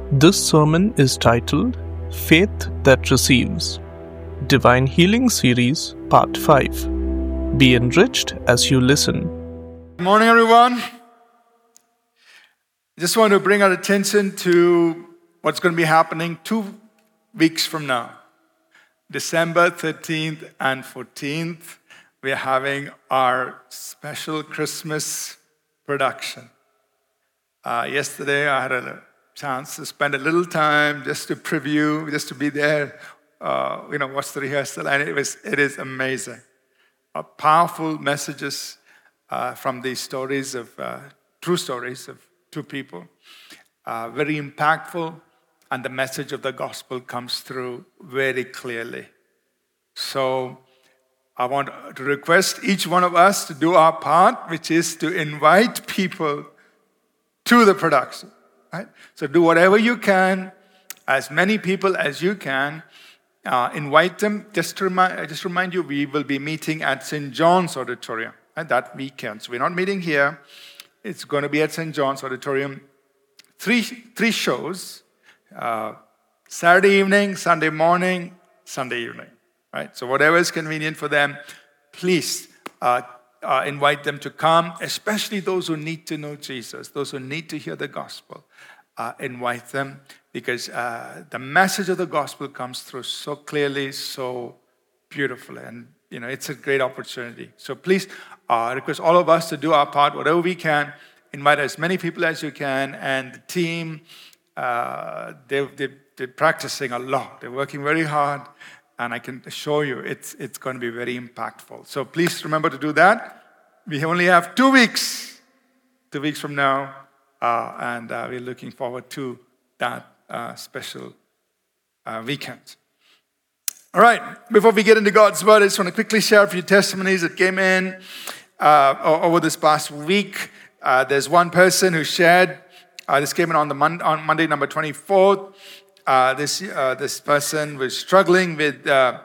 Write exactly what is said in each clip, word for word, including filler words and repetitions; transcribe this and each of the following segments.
This sermon is titled Faith That Receives, Divine Healing Series, Part five. Be enriched as you listen. Good morning, everyone. I just want to bring our attention to what's going to be happening two weeks from now. December thirteenth and fourteenth, we are having our special Christmas production. Uh, yesterday, I had a chance to spend a little time just to preview, just to be there, uh, you know, watch the rehearsal, and it was it is amazing. Uh, powerful messages uh, from these stories of uh, true stories of two people, uh, very impactful, and the message of the gospel comes through very clearly. So I want to request each one of us to do our part, which is to invite people to the production. Right? So do whatever you can, as many people as you can. Uh, invite them. Just to remind, just remind you, we will be meeting at Saint John's Auditorium right, that weekend. So we're not meeting here. It's going to be at Saint John's Auditorium. Three, three shows, uh, Saturday evening, Sunday morning, Sunday evening. Right? So whatever is convenient for them, please uh, uh, invite them to come, especially those who need to know Jesus, those who need to hear the gospel. Uh, invite them because uh, the message of the gospel comes through so clearly, so beautifully, and you know it's a great opportunity. So please uh, request all of us to do our part, whatever we can. Invite as many people as you can, and the team uh, they, they, they're practicing a lot. They're working very hard, and I can assure you it's it's going to be very impactful. So please remember to do that. We only have two weeks, two weeks from now. Uh, and uh, we're looking forward to that uh, special uh, weekend. All right, before we get into God's Word, I just want to quickly share a few testimonies that came in uh, over this past week. Uh, there's one person who shared, uh, this came in on, the mon- on Monday, number twenty-fourth. Uh, this, uh, this person was struggling with uh,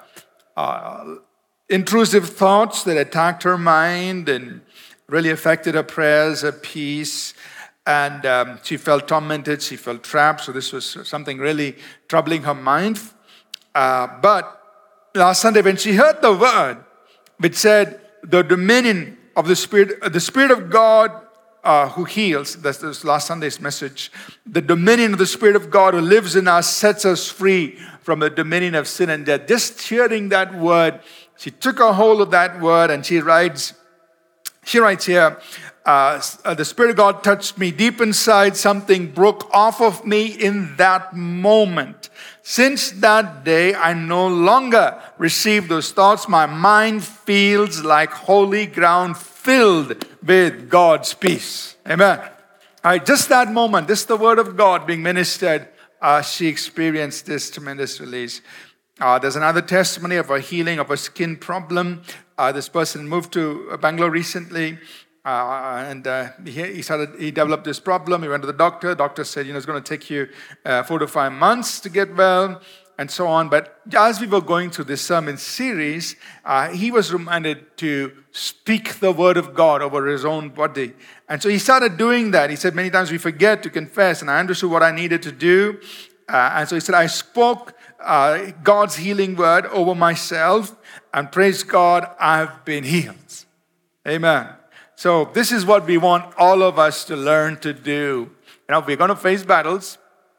uh, intrusive thoughts that attacked her mind and really affected her prayers, her peace. And um, she felt tormented, she felt trapped. So this was something really troubling her mind. Uh, but last Sunday when she heard the word, which said, the dominion of the Spirit, the Spirit of God uh, who heals, that's this last Sunday's message, the dominion of the Spirit of God who lives in us sets us free from the dominion of sin and death. Just hearing that word, she took a hold of that word and she writes, she writes here, Uh, the Spirit of God touched me deep inside. Something broke off of me in that moment. Since that day, I no longer receive those thoughts. My mind feels like holy ground filled with God's peace. Amen. All right, just that moment, this is the word of God being ministered. Uh, she experienced this tremendous release. Uh, there's another testimony of a healing of a skin problem. Uh, this person moved to Bangalore recently. Uh, and uh, he, he started. He developed this problem. He went to the doctor. The doctor said, you know, it's going to take you uh, four to five months to get well, and so on. But as we were going through this sermon series, uh, he was reminded to speak the word of God over his own body. And so he started doing that. He said, many times we forget to confess, and I understood what I needed to do. Uh, and so he said, I spoke uh, God's healing word over myself, and praise God, I've been healed. Amen. So this is what we want all of us to learn to do. You know, we're going to face battles,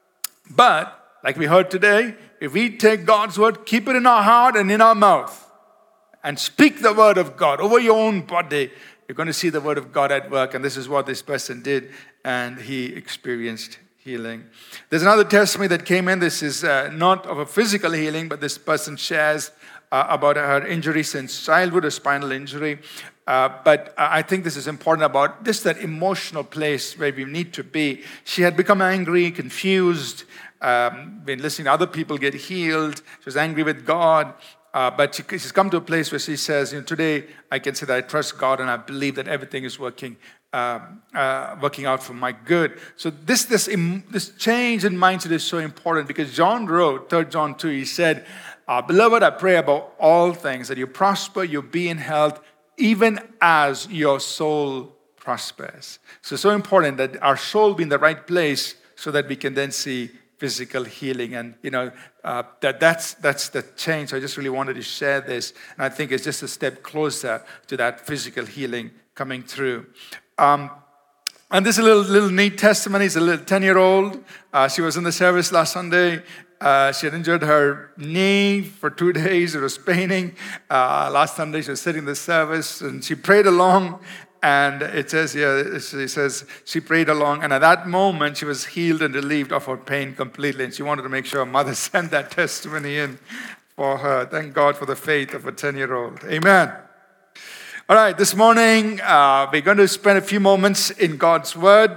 but like we heard today, if we take God's word, keep it in our heart and in our mouth, and speak the word of God over your own body, you're going to see the word of God at work. And this is what this person did, and he experienced healing. There's another testimony that came in. This is uh, not of a physical healing, but this person shares uh, about her injury since childhood, a spinal injury. Uh, but I think this is important about just that emotional place where we need to be. She had become angry, confused, um, been listening to other people get healed. She was angry with God. Uh, but she, she's come to a place where she says, you know, today I can say that I trust God and I believe that everything is working uh, uh, working out for my good. So this, this, this change in mindset is so important because John wrote, Third John two, he said, uh, beloved, I pray about all things, that you prosper, you be in health, even as your soul prospers. So it's so important that our soul be in the right place so that we can then see physical healing. And, you know, uh, that that's that's the change. So I just really wanted to share this. And I think it's just a step closer to that physical healing coming through. Um, and this is a little, little neat testimony. It's a little ten-year-old. Uh, she was in the service last Sunday. Uh, she had injured her knee for two days. It was paining. Uh, last Sunday, she was sitting in the service, and she prayed along. And it says here, she says, she prayed along, and at that moment, she was healed and relieved of her pain completely. And she wanted to make sure her mother sent that testimony in for her. Thank God for the faith of a ten-year-old. Amen. All right, this morning, uh, we're going to spend a few moments in God's Word.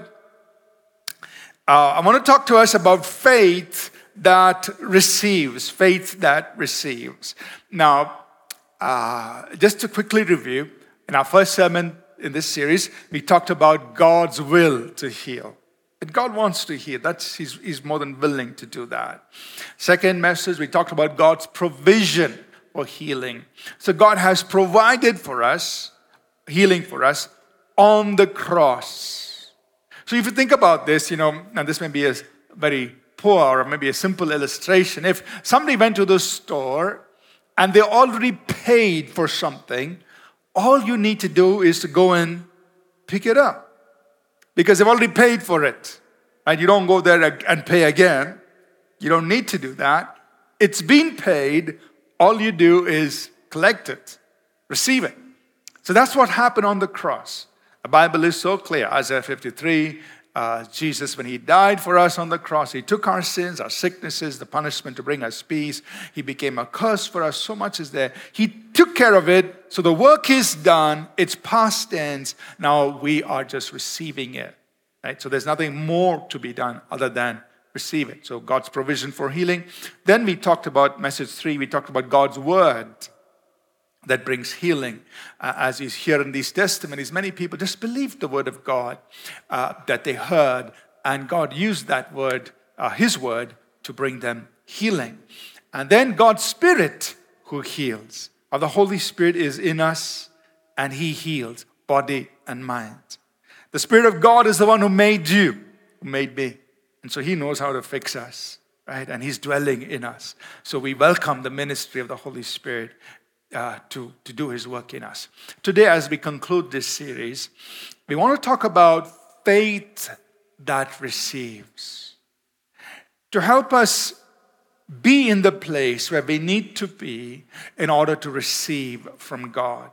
Uh, I want to talk to us about faith that receives, faith that receives. Now, uh, just to quickly review, in our first sermon in this series, we talked about God's will to heal. And God wants to heal. That's he's, he's more than willing to do that. Second message, we talked about God's provision for healing. So God has provided for us, healing for us, on the cross. So if you think about this, you know, and this may be a very poor or maybe a simple illustration. If somebody went to the store and they already paid for something, all you need to do is to go and pick it up. Because they've already paid for it. And you don't go there and pay again. You don't need to do that. It's been paid. All you do is collect it, receive it. So that's what happened on the cross. The Bible is so clear. Isaiah fifty-three, uh, Jesus, when he died for us on the cross, he took our sins, our sicknesses, the punishment to bring us peace. He became a curse for us. So much is there. He took care of it. So the work is done. It's past tense. Now we are just receiving it. Right? So there's nothing more to be done other than receive it. So God's provision for healing. Then we talked about message three. We talked about God's word that brings healing. Uh, as you hear in these testimonies, many people just believed the word of God uh, that they heard, and God used that word, uh, his word, to bring them healing. And then God's Spirit who heals. Or the Holy Spirit is in us, and he heals body and mind. The Spirit of God is the one who made you, who made me. And so he knows how to fix us, right? And he's dwelling in us. So we welcome the ministry of the Holy Spirit Uh, to, to do his work in us. Today, as we conclude this series, we want to talk about faith that receives. To help us be in the place where we need to be in order to receive from God.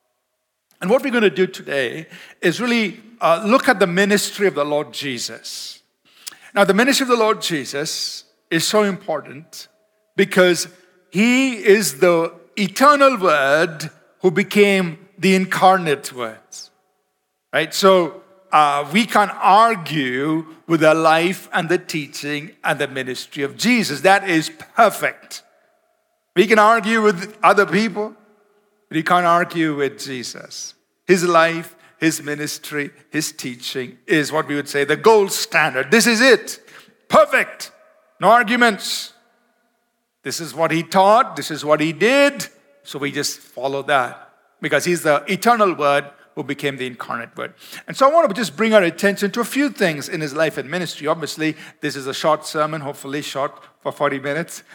And what we're going to do today is really uh, look at the ministry of the Lord Jesus. Now, the ministry of the Lord Jesus is so important because he is the eternal word who became the incarnate word. Right? So uh, we can argue with the life and the teaching and the ministry of Jesus. That is perfect. We can argue with other people, but you can't argue with Jesus. His life, his ministry, his teaching is what we would say the gold standard. This is it. Perfect. No arguments. This is what he taught. This is what he did. So we just follow that because he's the eternal word who became the incarnate word. And so I want to just bring our attention to a few things in his life and ministry. Obviously, this is a short sermon, hopefully short for forty minutes.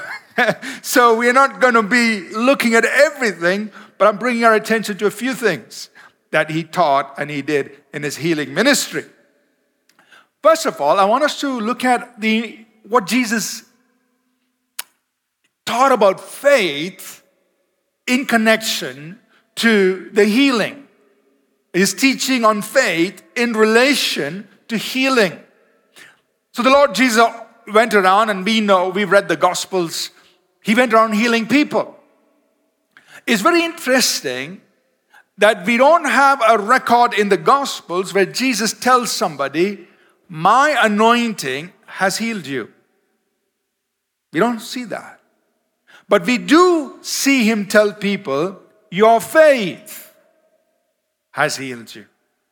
So we're not going to be looking at everything, but I'm bringing our attention to a few things that he taught and he did in his healing ministry. First of all, I want us to look at the what Jesus taught about faith in connection to the healing. His teaching on faith in relation to healing. So the Lord Jesus went around, and we know, we've read the Gospels, he went around healing people. It's very interesting that we don't have a record in the Gospels where Jesus tells somebody, my anointing has healed you. We don't see that. But we do see him tell people, your faith has healed you.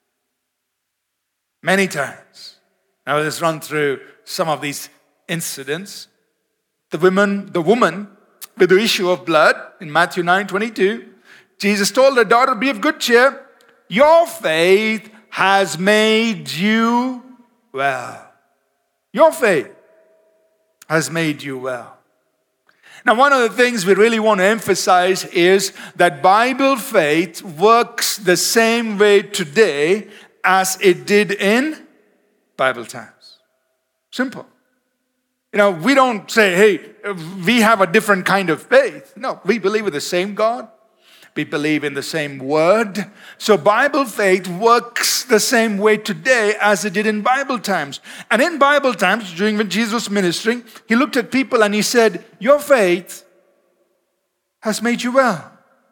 Many times. Now let's run through some of these incidents. The woman, the woman with the issue of blood in Matthew nine twenty-two, Jesus told her daughter, be of good cheer. Your faith has made you well. Your faith. has made you well. Now, one of the things we really want to emphasize is that Bible faith works the same way today as it did in Bible times. Simple. You know, we don't say, hey, we have a different kind of faith. No, we believe in the same God. We believe in the same word. So Bible faith works the same way today as it did in Bible times. And in Bible times, during when Jesus was ministering, he looked at people and he said, your faith has made you well.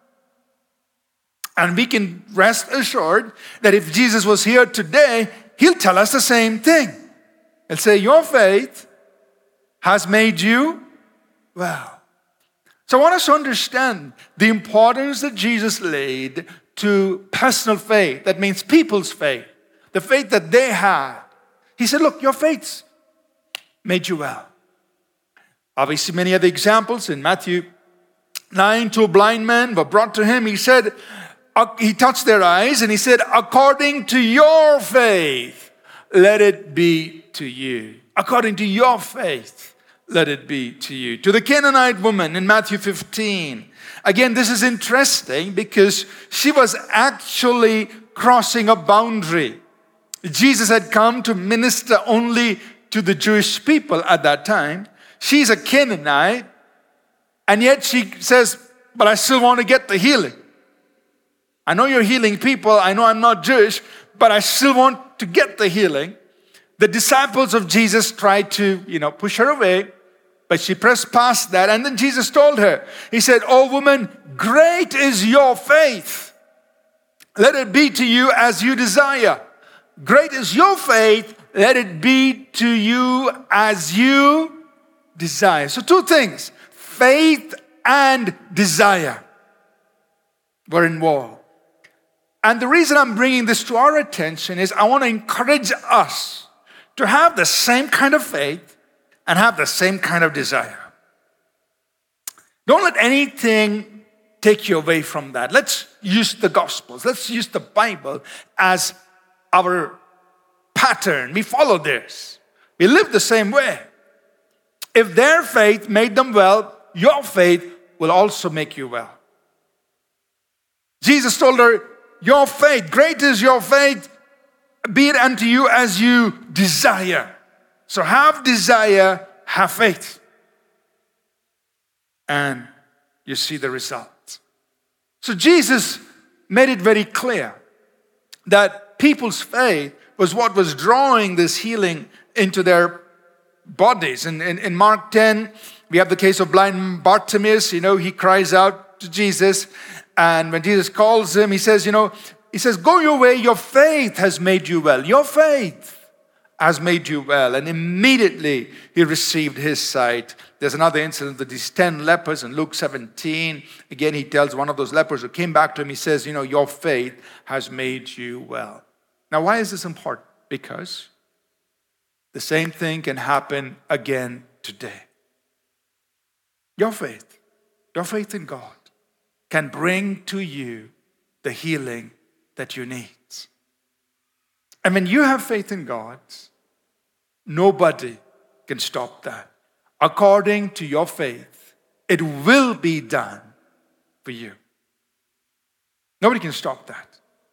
And we can rest assured that if Jesus was here today, he'll tell us the same thing. He'll say, your faith has made you well. So I want us to understand the importance that Jesus laid to personal faith. That means people's faith. The faith that they had. He said, look, your faith's made you well. Obviously, many other examples. In Matthew nine, two blind men were brought to him. He said, he touched their eyes and he said, according to your faith, let it be to you. According to your faith. Let it be to you. To the Canaanite woman in Matthew fifteen. Again, this is interesting because she was actually crossing a boundary. Jesus had come to minister only to the Jewish people at that time. She's a Canaanite, and yet she says, but I still want to get the healing. I know you're healing people. I know I'm not Jewish, but I still want to get the healing. The disciples of Jesus tried to, you know, push her away, but she pressed past that. And then Jesus told her, he said, oh woman, great is your faith. Let it be to you as you desire. Great is your faith. Let it be to you as you desire. So two things, faith and desire were involved. And the reason I'm bringing this to our attention is I want to encourage us to have the same kind of faith and have the same kind of desire. Don't let anything take you away from that. Let's use the Gospels. Let's use the Bible as our pattern. We follow this. We live the same way. If their faith made them well, your faith will also make you well. Jesus told her, your faith, great is your faith, be it unto you as you desire. So have desire, have faith. And you see the result. So Jesus made it very clear that people's faith was what was drawing this healing into their bodies. And in, in Mark ten, we have the case of blind Bartimaeus. You know, he cries out to Jesus. And when Jesus calls him, he says, you know, He says, go your way, your faith has made you well. Your faith has made you well. And immediately he received his sight. There's another incident with these ten lepers in Luke seventeen. Again, he tells one of those lepers who came back to him, he says, you know, your faith has made you well. Now, why is this important? Because the same thing can happen again today. Your faith, your faith in God can bring to you the healing that you need. And when you have faith in God, nobody can stop that. According to your faith, it will be done for you. Nobody can stop that.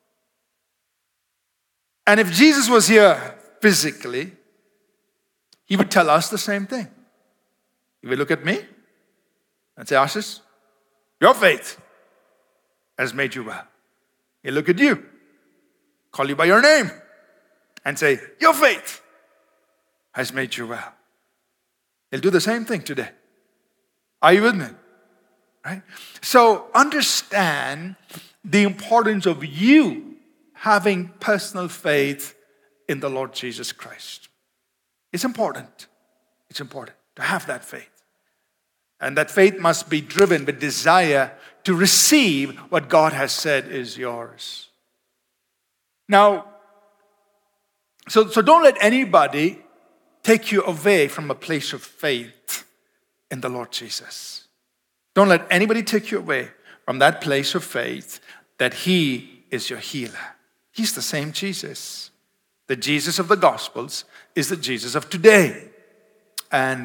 And if Jesus was here physically, he would tell us the same thing. He would look at me and say, Ashish, your faith has made you well. He'll look at you, call you by your name, and say, your faith has made you well. He'll do the same thing today. Are you with me? Right? So understand the importance of you having personal faith in the Lord Jesus Christ. It's important. It's important to have that faith. And that faith must be driven with desire to receive what God has said is yours. Now, so, so don't let anybody take you away from a place of faith in the Lord Jesus. Don't let anybody take you away from that place of faith that He is your healer. He's the same Jesus. The Jesus of the Gospels is the Jesus of today. And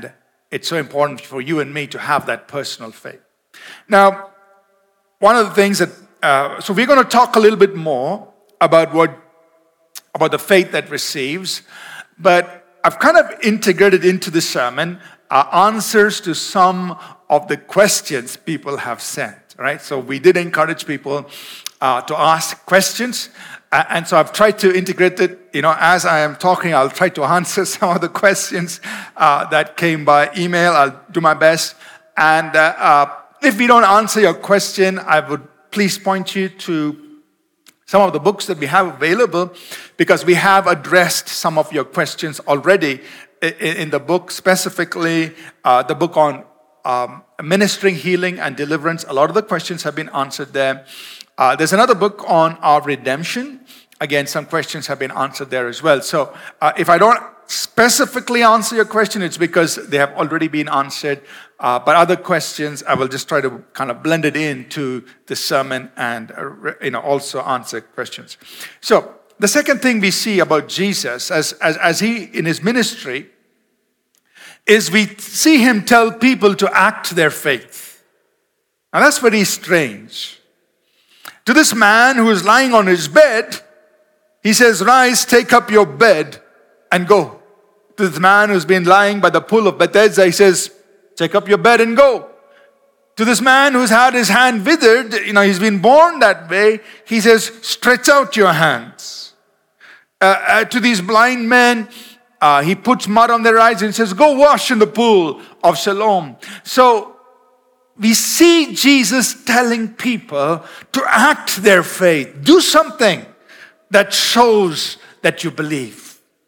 it's so important for you and me to have that personal faith. Now, one of the things that, uh, so we're going to talk a little bit more about what, about the faith that receives, but I've kind of integrated into the sermon uh, answers to some of the questions people have sent, right? So we did encourage people uh, to ask questions. Uh, and so I've tried to integrate it, you know, as I am talking, I'll try to answer some of the questions uh, that came by email. I'll do my best. And uh, uh, if we don't answer your question, I would please point you to some of the books that we have available, because we have addressed some of your questions already in, in the book, specifically uh, the book on um, ministering, healing, and deliverance. A lot of the questions have been answered there. Uh, there's another book on our redemption. Again, some questions have been answered there as well. So uh, if I don't specifically answer your question, it's because they have already been answered. Uh, but other questions, I will just try to kind of blend it into the sermon and uh, you know also answer questions. So the second thing we see about Jesus as, as, as he in his ministry is we see him tell people to act their faith. And that's very strange. To this man who is lying on his bed, he says, "Rise, take up your bed and go." To this man who's been lying by the pool of Bethesda, he says, "Take up your bed and go." To this man who's had his hand withered, you know, he's been born that way, he says, "Stretch out your hands." Uh, uh, to these blind men, uh, he puts mud on their eyes and says, "Go wash in the pool of Siloam." So we see Jesus telling people to act their faith. Do something that shows that you believe.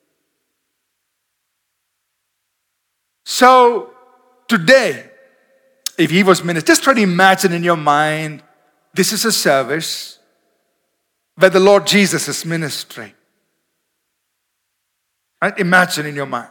So today, if he was ministering, just try to imagine in your mind, this is a service where the Lord Jesus is ministering. Right? Imagine in your mind.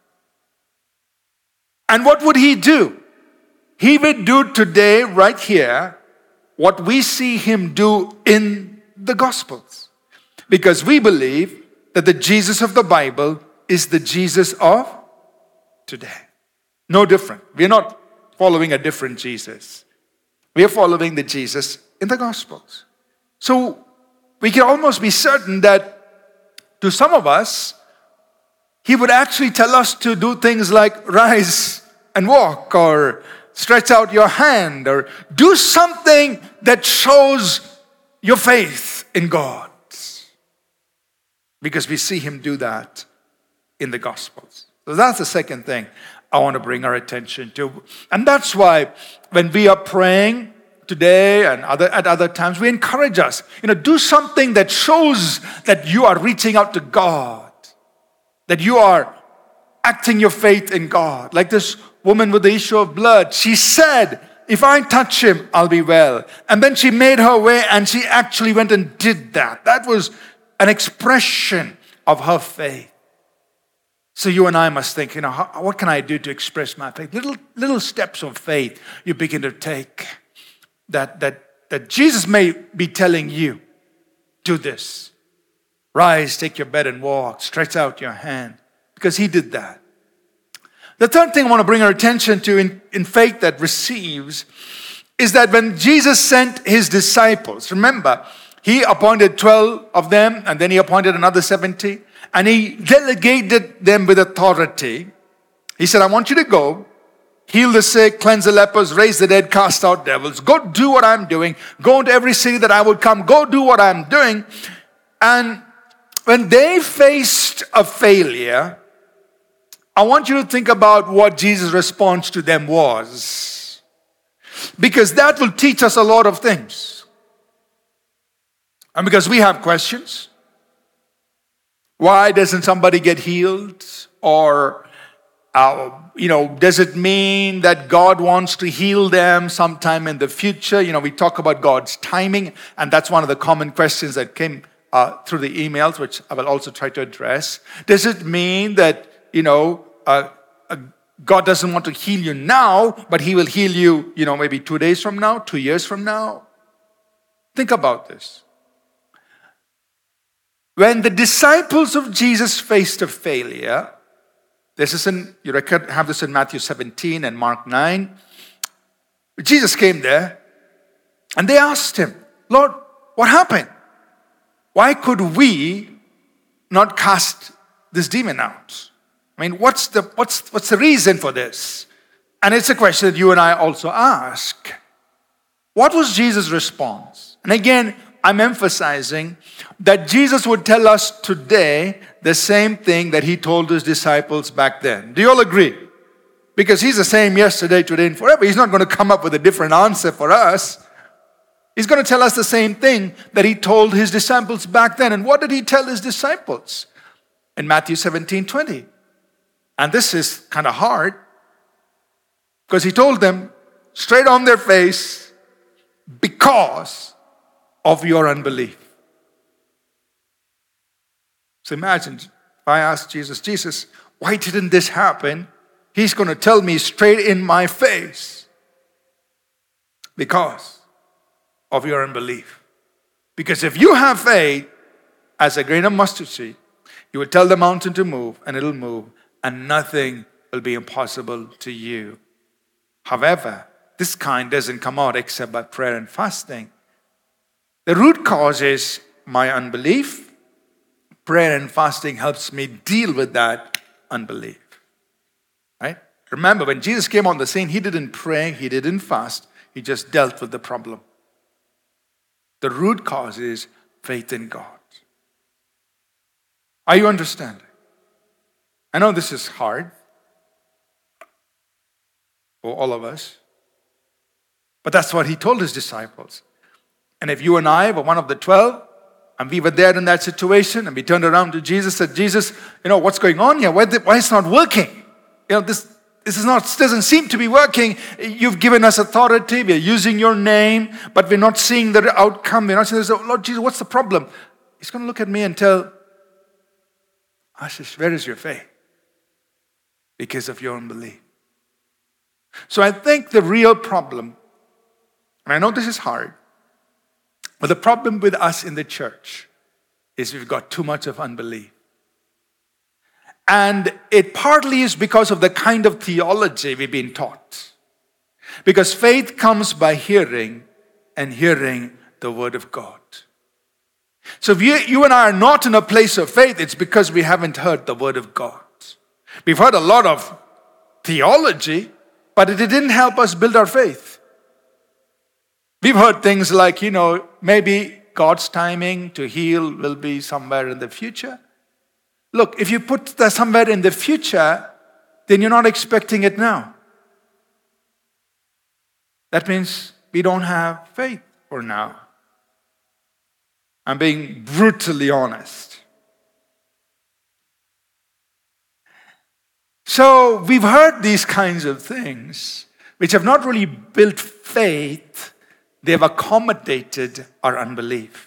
And what would he do? He would do today, right here, what we see him do in the Gospels. Because we believe that the Jesus of the Bible is the Jesus of today. No different. We're not following a different Jesus. We are following the Jesus in the Gospels. So we can almost be certain that to some of us, he would actually tell us to do things like rise and walk, or stretch out your hand, or do something that shows your faith in God. Because we see him do that in the Gospels. So that's the second thing I want to bring our attention to. And that's why when we are praying today and other, at other times, we encourage us, you know, do something that shows that you are reaching out to God, that you are acting your faith in God. Like this woman with the issue of blood, she said, "If I touch him, I'll be well." And then she made her way and she actually went and did that. That was an expression of her faith. So you and I must think, you know, how, what can I do to express my faith? Little little steps of faith you begin to take that, that, that Jesus may be telling you, do this. Rise, take your bed and walk. Stretch out your hand. Because he did that. The third thing I want to bring our attention to in, in faith that receives is that when Jesus sent his disciples, remember, he appointed twelve of them, and then he appointed another seventy. And he delegated them with authority. He said, "I want you to go, heal the sick, cleanse the lepers, raise the dead, cast out devils. Go do what I'm doing. Go into every city that I would come. Go do what I'm doing." And when they faced a failure, I want you to think about what Jesus' response to them was. Because that will teach us a lot of things. And because we have questions. Why doesn't somebody get healed? Or, uh, you know, does it mean that God wants to heal them sometime in the future? You know, we talk about God's timing, and that's one of the common questions that came uh, through the emails, which I will also try to address. Does it mean that, you know, uh, uh, God doesn't want to heal you now, but he will heal you, you know, maybe two days from now, two years from now? Think about this. When the disciples of Jesus faced a failure, This is in, you record, have this in Matthew seventeen and Mark nine. Jesus came there and they asked him, Lord, what happened? Why could we not cast this demon out? I mean, what's the, what's, what's the reason for this? And it's a question that you and I also ask. What was Jesus' response? And again, I'm emphasizing that Jesus would tell us today the same thing that he told his disciples back then. Do you all agree? Because he's the same yesterday, today, and forever. He's not going to come up with a different answer for us. He's going to tell us the same thing that he told his disciples back then. And what did he tell his disciples? In Matthew seventeen twenty. And this is kind of hard, because he told them straight on their face, because of your unbelief. So imagine if I asked Jesus, Jesus, why didn't this happen? He's going to tell me straight in my face, because of your unbelief. Because if you have faith as a grain of mustard seed, you will tell the mountain to move and it'll move, and nothing will be impossible to you. However, this kind doesn't come out except by prayer and fasting. The root cause is my unbelief. Prayer and fasting helps me deal with that unbelief. Right? Remember, when Jesus came on the scene, he didn't pray, he didn't fast, he just dealt with the problem. The root cause is faith in God. Are you understanding? I know this is hard for all of us, but that's what he told his disciples. And if you and I were one of the twelve, and we were there in that situation, and we turned around to Jesus and said, Jesus, you know, what's going on here? Why, why is it not working? You know, this, this is not, doesn't seem to be working. You've given us authority. We're using your name, but we're not seeing the outcome. We're not seeing this. Lord Jesus, what's the problem? He's going to look at me and tell, Ashish, where is your faith? Because of your unbelief. So I think the real problem, and I know this is hard, but the problem with us in the church is we've got too much of unbelief. And it partly is because of the kind of theology we've been taught. Because faith comes by hearing, and hearing the word of God. So if you, you and I are not in a place of faith, it's because we haven't heard the word of God. We've heard a lot of theology, but it didn't help us build our faith. We've heard things like, you know, maybe God's timing to heal will be somewhere in the future. Look, if you put that somewhere in the future, then you're not expecting it now. That means we don't have faith for now. I'm being brutally honest. So we've heard these kinds of things which have not really built faith. They've accommodated our unbelief.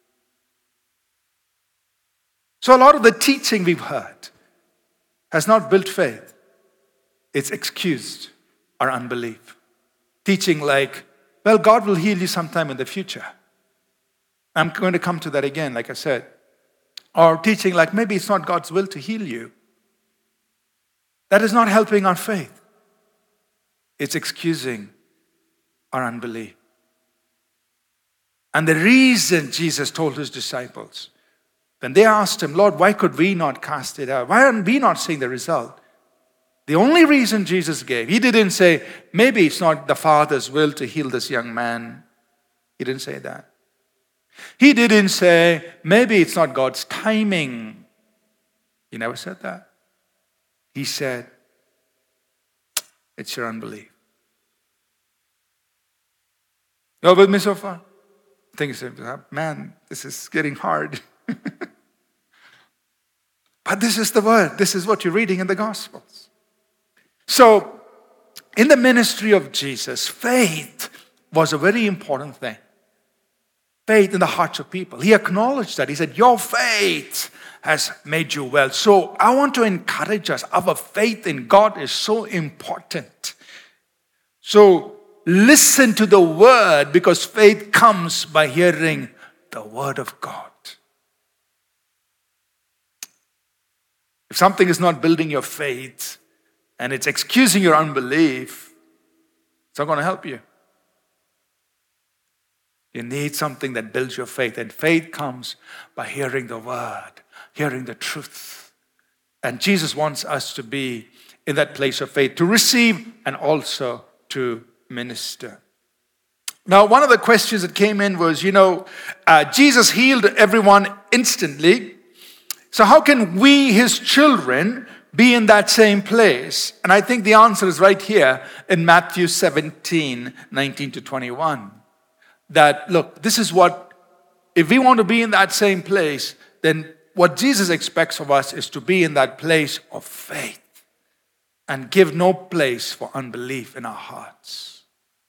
So a lot of the teaching we've heard has not built faith. It's excused our unbelief. Teaching like, well, God will heal you sometime in the future. I'm going to come to that again, like I said. Or teaching like, maybe it's not God's will to heal you. That is not helping our faith. It's excusing our unbelief. And the reason Jesus told his disciples, when they asked him, Lord, why could we not cast it out? Why are we not seeing the result? The only reason Jesus gave, he didn't say, maybe it's not the Father's will to heal this young man. He didn't say that. He didn't say, maybe it's not God's timing. He never said that. He said, it's your unbelief. You're with me so far? I think you say, man, this is getting hard. But this is the word. This is what you're reading in the Gospels. So, in the ministry of Jesus, faith was a very important thing. Faith in the hearts of people. He acknowledged that. He said, your faith has made you well. So I want to encourage us. Our faith in God is so important. So listen to the word, because faith comes by hearing the word of God. If something is not building your faith and it's excusing your unbelief, it's not going to help you. You need something that builds your faith. And faith comes by hearing the word, hearing the truth. And Jesus wants us to be in that place of faith, to receive and also to minister. Now, one of the questions that came in was, you know, uh, Jesus healed everyone instantly. So how can we, his children, be in that same place? And I think the answer is right here in Matthew seventeen, nineteen to twenty-one. That, look, this is what, if we want to be in that same place, then what Jesus expects of us is to be in that place of faith and give no place for unbelief in our hearts.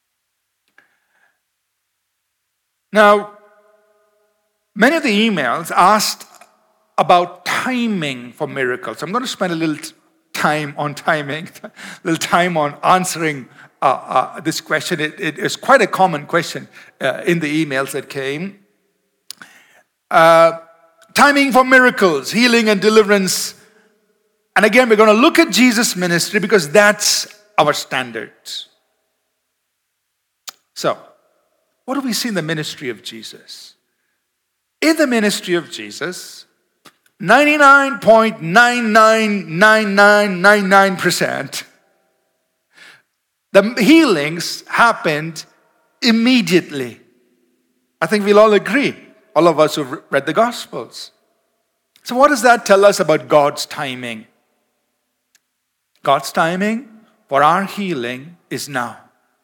Now, many of the emails asked about timing for miracles. I'm going to spend a little time on timing, a little time on answering uh, uh, this question. It, it is quite a common question uh, in the emails that came. Uh, timing for miracles, healing and deliverance. And again, we're going to look at Jesus' ministry because that's our standards. So, what do we see in the ministry of Jesus? In the ministry of Jesus, ninety-nine point nine nine nine nine nine nine percent, the healings happened immediately. I think we'll all agree, all of us who've read the Gospels. So what does that tell us about God's timing? God's timing for our healing is now.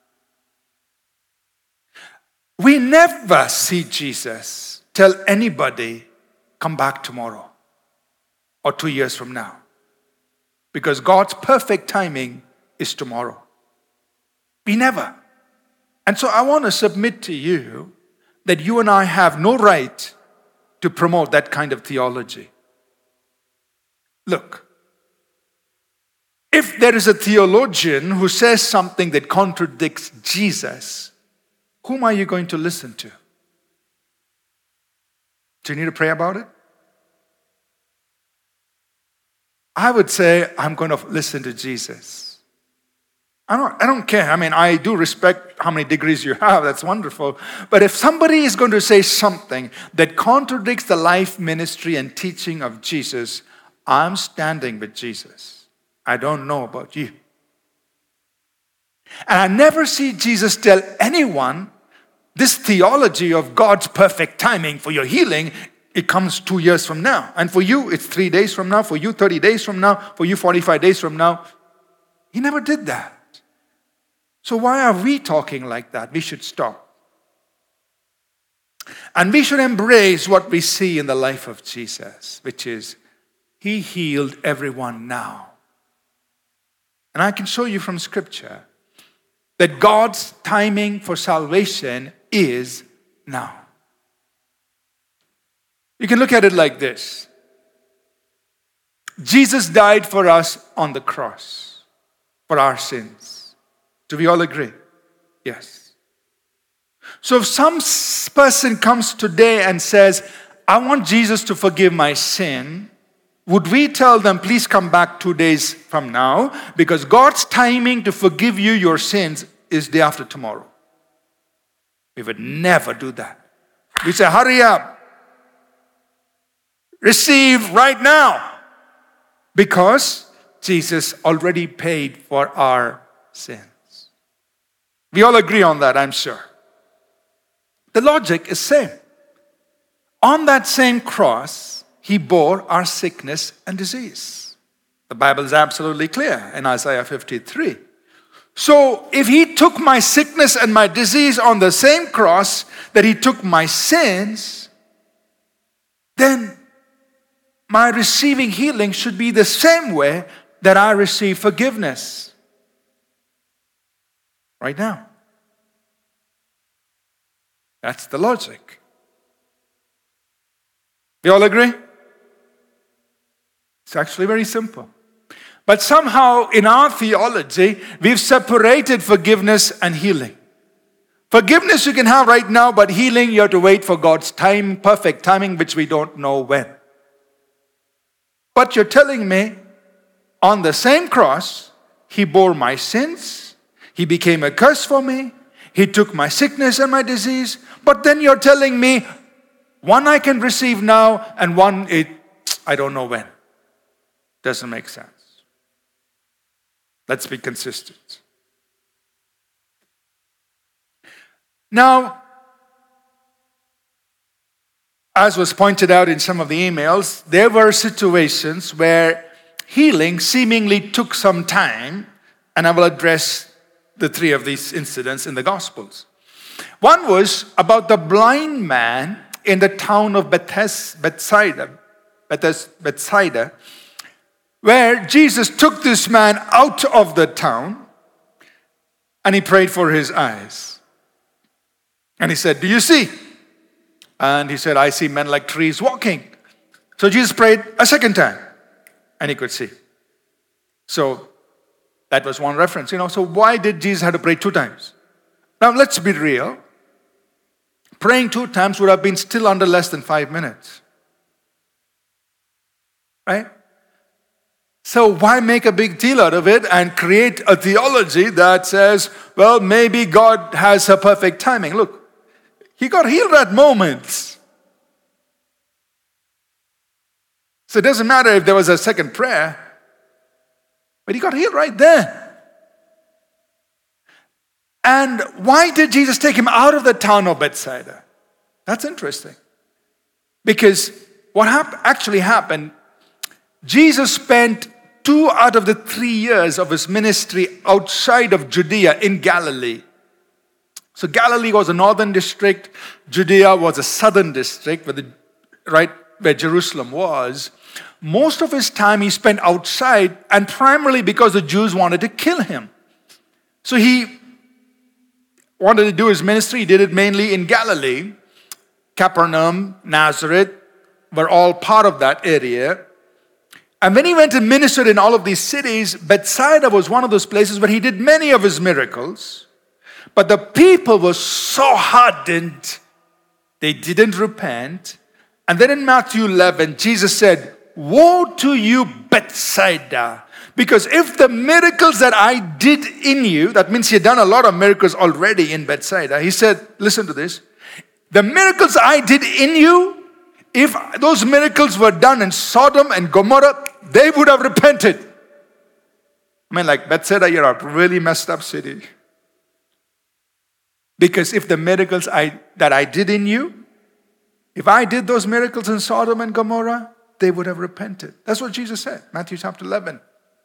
We never see Jesus tell anybody, come back tomorrow or two years from now. Because God's perfect timing is tomorrow. We never. And so I want to submit to you that you and I have no right to promote that kind of theology. Look, if there is a theologian who says something that contradicts Jesus, whom are you going to listen to? Do you need to pray about it? I would say I'm going to listen to Jesus. I don't, I don't care. I mean, I do respect how many degrees you have. That's wonderful. But if somebody is going to say something that contradicts the life, ministry, and teaching of Jesus, I'm standing with Jesus. I don't know about you. And I never see Jesus tell anyone this theology of God's perfect timing for your healing, it comes two years from now. And for you, it's three days from now. For you, thirty days from now. For you, forty-five days from now. He never did that. So why are we talking like that? We should stop. And we should embrace what we see in the life of Jesus, which is he healed everyone now. And I can show you from Scripture that God's timing for salvation is now. You can look at it like this. Jesus died for us on the cross for our sins. Do we all agree? Yes. So if some person comes today and says, I want Jesus to forgive my sin, would we tell them, please come back two days from now? Because God's timing to forgive you your sins is day after tomorrow. We would never do that. We say, hurry up. Receive right now. Because Jesus already paid for our sins. We all agree on that, I'm sure. The logic is same. On that same cross, he bore our sickness and disease. The Bible is absolutely clear in Isaiah fifty-three. So if he took my sickness and my disease on the same cross that he took my sins, then my receiving healing should be the same way that I receive forgiveness. Right now. That's the logic. We all agree? It's actually very simple. But somehow in our theology, we've separated forgiveness and healing. Forgiveness you can have right now, but healing you have to wait for God's time, perfect timing, which we don't know when. But you're telling me on the same cross, he bore my sins. He became a curse for me. He took my sickness and my disease. But then you're telling me one I can receive now and one it, I don't know when. Doesn't make sense. Let's be consistent. Now, as was pointed out in some of the emails, there were situations where healing seemingly took some time, and I will address the three of these incidents in the Gospels. One was about the blind man in the town of Bethes- Bethsaida, Bethes- Bethsaida, where Jesus took this man out of the town and he prayed for his eyes. And he said, "Do you see?" And he said, "I see men like trees walking." So Jesus prayed a second time and he could see. So that was one reference. You know, so why did Jesus have to pray two times? Now let's be real. Praying two times would have been still under less than five minutes. Right? So why make a big deal out of it and create a theology that says, well, maybe God has a perfect timing? Look, he got healed at moments. So it doesn't matter if there was a second prayer, but he got healed right there. And why did Jesus take him out of the town of Bethsaida? That's interesting. Because what hap- actually happened, Jesus spent two out of the three years of his ministry outside of Judea in Galilee. So Galilee was a northern district. Judea was a southern district, where the, right where Jerusalem was. Most of his time he spent outside, and primarily because the Jews wanted to kill him. So he wanted to do his ministry. He did it mainly in Galilee. Capernaum, Nazareth were all part of that area. And when he went and ministered in all of these cities, Bethsaida was one of those places where he did many of his miracles. But the people were so hardened, they didn't repent. And then in Matthew eleven, Jesus said, "Woe to you, Bethsaida, because if the miracles that I did in you," that means he had done a lot of miracles already in Bethsaida. He said, listen to this, "The miracles I did in you, if those miracles were done in Sodom and Gomorrah, they would have repented." I mean, like Bethsaida, you're a really messed up city. Because if the miracles I that I did in you, if I did those miracles in Sodom and Gomorrah, they would have repented. That's what Jesus said, Matthew chapter eleven.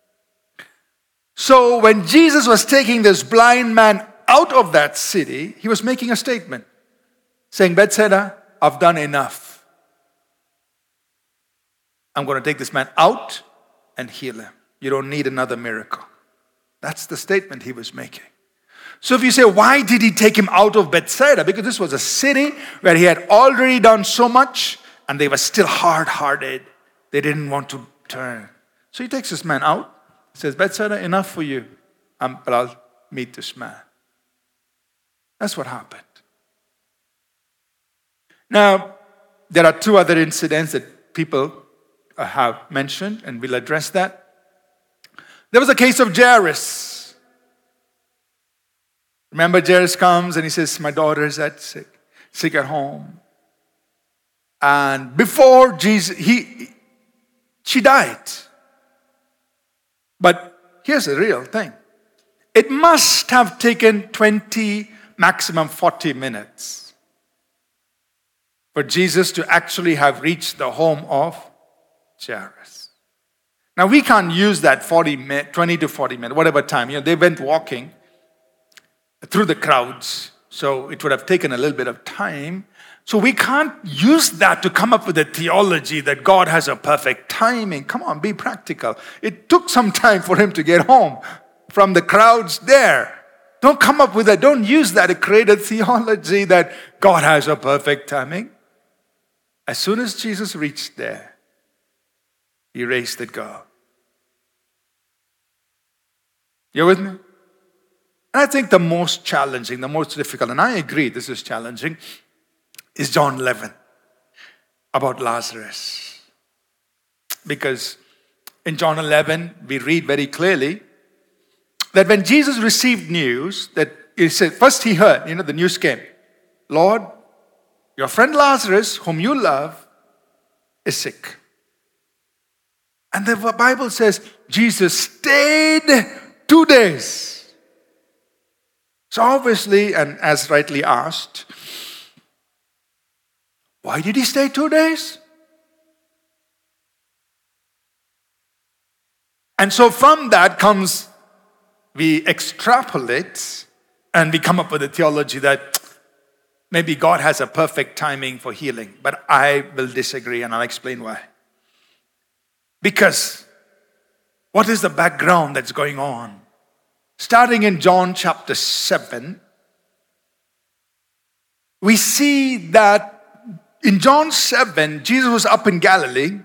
So when Jesus was taking this blind man out of that city, he was making a statement, saying, "Bethsaida, I've done enough. I'm going to take this man out and heal him. You don't need another miracle." That's the statement he was making. So if you say, why did he take him out of Bethsaida? Because this was a city where he had already done so much and they were still hard-hearted. They didn't want to turn. So he takes this man out. He says, "Bethsaida, enough for you. Um, but I'll meet this man." That's what happened. Now, there are two other incidents that people have mentioned, and we'll address that. There was a case of Jairus. Remember, Jairus comes and he says, "My daughter is at sick, sick at home." And before Jesus, he, she died. But here's the real thing. It must have taken twenty, maximum forty minutes for Jesus to actually have reached the home of Jairus. Now we can't use that forty, twenty to forty minutes, whatever time. You know, they went walking through the crowds, so it would have taken a little bit of time. So we can't use that to come up with a theology that God has a perfect timing. Come on, be practical. It took some time for him to get home from the crowds there. Don't come up with that. Don't use that to create a theology that God has a perfect timing. As soon as Jesus reached there, he raised the girl. You with me? And I think the most challenging, the most difficult, and I agree this is challenging, is John eleven about Lazarus. Because in John eleven, we read very clearly that when Jesus received news, that he said, first he heard, you know, the news came, Lord, your friend Lazarus, whom you love, is sick. And the Bible says Jesus stayed two days. So obviously, and as rightly asked, why did he stay two days? And so from that comes, we extrapolate and we come up with a theology that maybe God has a perfect timing for healing. But I will disagree, and I'll explain why. Because what is the background that's going on? Starting in John chapter seven, we see that in John seven, Jesus was up in Galilee.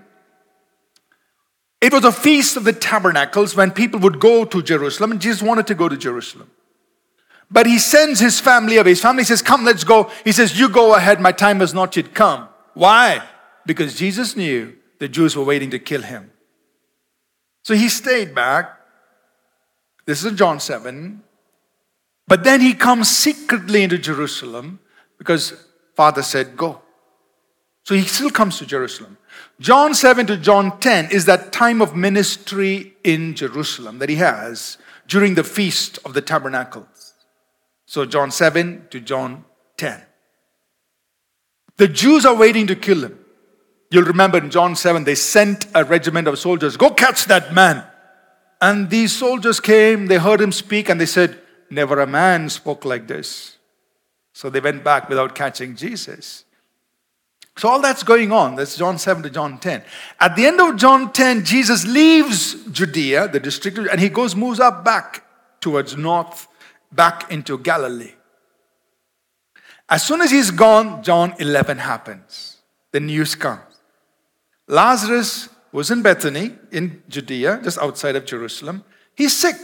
It was a feast of the tabernacles when people would go to Jerusalem, and Jesus wanted to go to Jerusalem. But he sends his family away. His family says, come, let's go. He says, you go ahead, my time has not yet come. Why? Because Jesus knew the Jews were waiting to kill him. So he stayed back. This is in John seven. But then he comes secretly into Jerusalem because Father said, go. So he still comes to Jerusalem. John seven to John ten is that time of ministry in Jerusalem that he has during the feast of the tabernacles. So John seven to John ten. The Jews are waiting to kill him. You'll remember in John seven, they sent a regiment of soldiers, go catch that man. And these soldiers came, they heard him speak, and they said, never a man spoke like this. So they went back without catching Jesus. So all that's going on. That's John seven to John ten. At the end of John ten, Jesus leaves Judea, the district, and he goes, moves up back towards north, back into Galilee. As soon as he's gone, John eleven happens. The news comes. Lazarus was in Bethany, in Judea, just outside of Jerusalem. He's sick.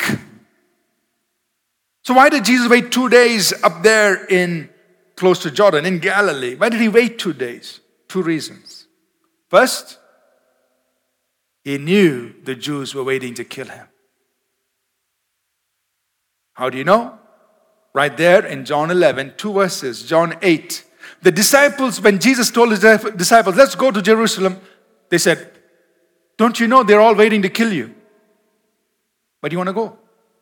So why did Jesus wait two days up there in close to Jordan, in Galilee? Why did he wait two days? Two reasons. First, he knew the Jews were waiting to kill him. How do you know? Right there in John eleven, two verses, John eight. The disciples, when Jesus told his disciples, let's go to Jerusalem, they said, don't you know they're all waiting to kill you? But you want to go?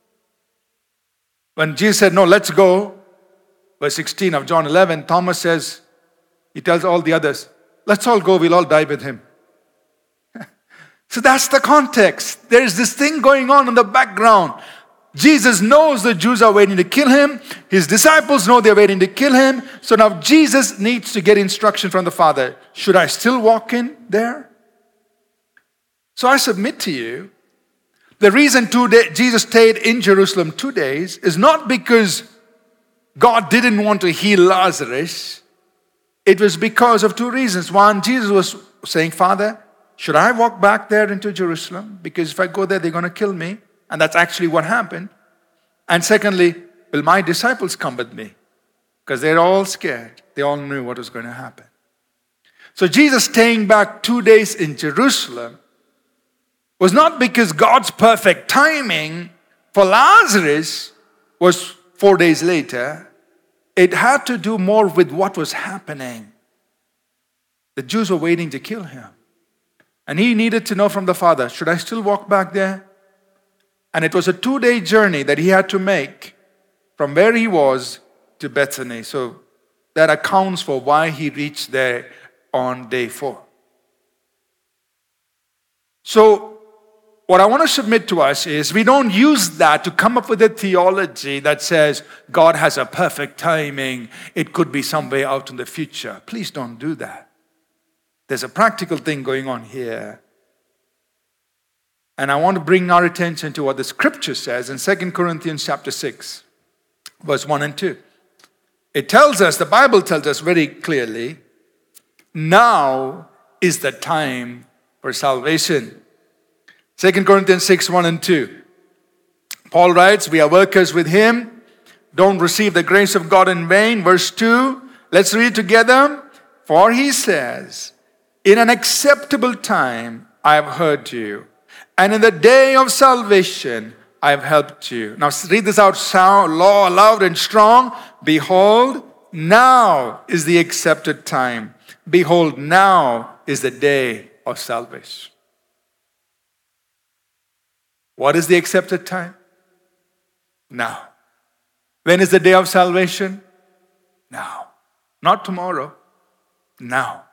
When Jesus said, no, let's go, verse sixteen of John eleven, Thomas says, he tells all the others, let's all go, we'll all die with him. So that's the context. There's this thing going on in the background. Jesus knows the Jews are waiting to kill him. His disciples know they're waiting to kill him. So now Jesus needs to get instruction from the Father. Should I still walk in there? So I submit to you, the reason two day, Jesus stayed in Jerusalem two days is not because God didn't want to heal Lazarus. It was because of two reasons. One, Jesus was saying, Father, should I walk back there into Jerusalem? Because if I go there, they're going to kill me. And that's actually what happened. And secondly, will my disciples come with me? Because they're all scared. They all knew what was going to happen. So Jesus staying back two days in Jerusalem was not because God's perfect timing for Lazarus was four days later. It had to do more with what was happening. The Jews were waiting to kill him. And he needed to know from the Father, should I still walk back there? And it was a two-day journey that he had to make from where he was to Bethany. So that accounts for why he reached there on day four. So what I want to submit to us is we don't use that to come up with a theology that says God has a perfect timing. It could be some way out in the future. Please don't do that. There's a practical thing going on here. And I want to bring our attention to what the scripture says in Second Corinthians chapter six, verse one and two. It tells us, the Bible tells us very clearly, now is the time for salvation. Second Corinthians six, one and two. Paul writes, we are workers with him. Don't receive the grace of God in vain. Verse two, let's read together. For he says, in an acceptable time I have heard you, And in the day of salvation, I have helped you. Now read this out sound, loud and strong. Behold, now is the accepted time. Behold, now is the day of salvation. What is the accepted time? Now. When is the day of salvation? Now. Not tomorrow. Now.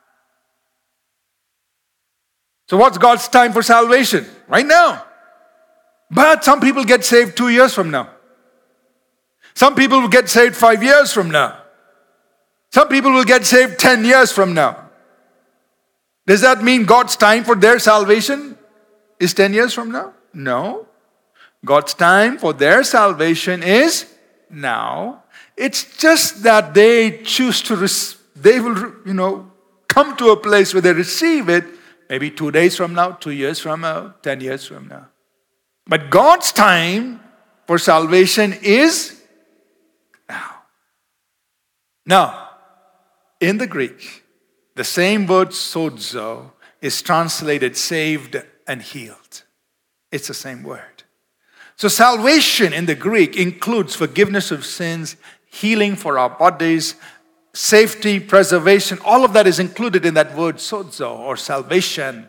So what's God's time for salvation? Right now. But some people get saved two years from now. Some people will get saved five years from now. Some people will get saved ten years from now. Does that mean God's time for their salvation is ten years from now? No. God's time for their salvation is now. It's just that they choose to, res- they will, you know, come to a place where they receive it maybe two days from now, two years from now, ten years from now. But God's time for salvation is now. Now, in the Greek, the same word sozo is translated saved and healed. It's the same word. So salvation in the Greek includes forgiveness of sins, healing for our bodies, safety, preservation. All of that is included in that word sozo or salvation.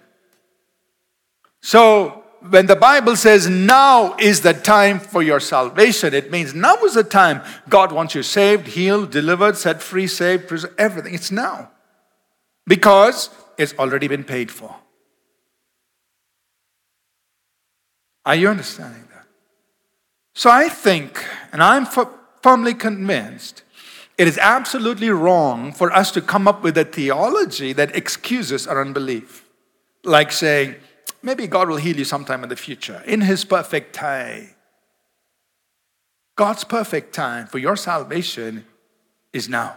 So when the Bible says now is the time for your salvation, it means now is the time God wants you saved, healed, delivered, set free, saved, preserved, everything. It's now. Because it's already been paid for. Are you understanding that? So I think, and I'm f- firmly convinced, it is absolutely wrong for us to come up with a theology that excuses our unbelief. Like saying, maybe God will heal you sometime in the future, in His perfect time. God's perfect time for your salvation is now.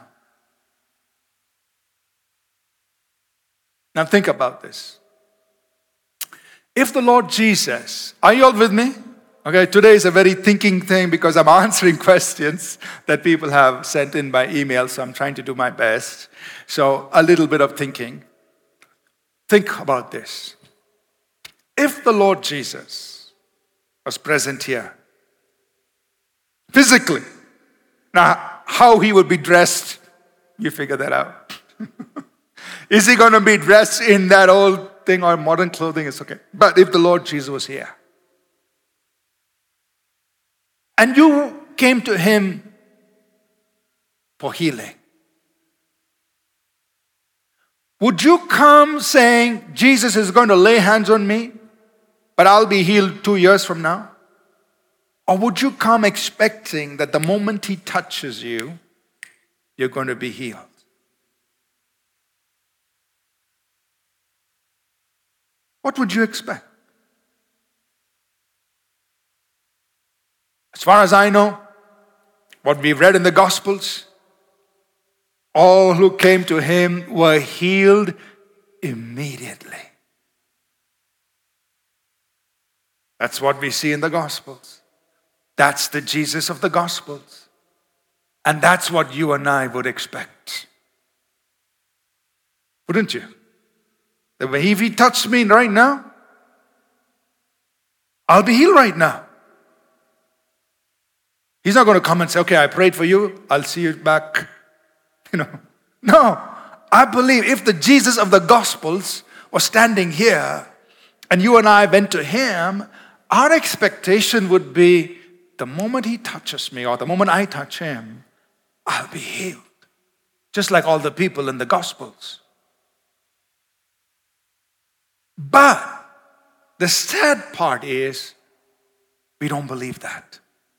Now think about this. If the Lord Jesus, are you all with me? Okay, today is a very thinking thing because I'm answering questions that people have sent in by email, so I'm trying to do my best. So a little bit of thinking. Think about this. If the Lord Jesus was present here, physically, now how He would be dressed, you figure that out. Is He going to be dressed in that old thing or modern clothing? It's okay. But if the Lord Jesus was here, and you came to Him for healing, would you come saying, Jesus is going to lay hands on me, but I'll be healed two years from now? Or would you come expecting that the moment He touches you, you're going to be healed? What would you expect? As far as I know, what we've read in the Gospels, all who came to Him were healed immediately. That's what we see in the Gospels. That's the Jesus of the Gospels. And that's what you and I would expect. Wouldn't you? That if He touched me right now, I'll be healed right now. He's not going to come and say, okay, I prayed for you, I'll see you back. You know. No. I believe if the Jesus of the Gospels was standing here and you and I went to Him, our expectation would be the moment He touches me or the moment I touch Him, I'll be healed. Just like all the people in the Gospels. But the sad part is we don't believe that.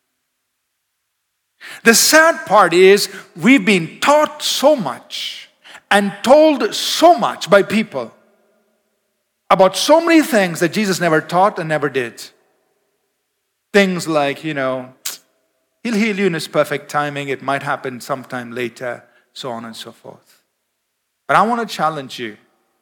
The sad part is we've been taught so much and told so much by people about so many things that Jesus never taught and never did. Things like, you know, He'll heal you in His perfect timing. It might happen sometime later, so on and so forth. But I want to challenge you